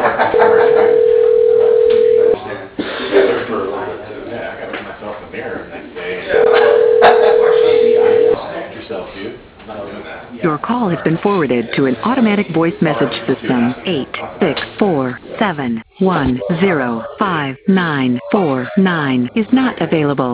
Your call has been forwarded to an automatic voice message system. 86471105949 is not available.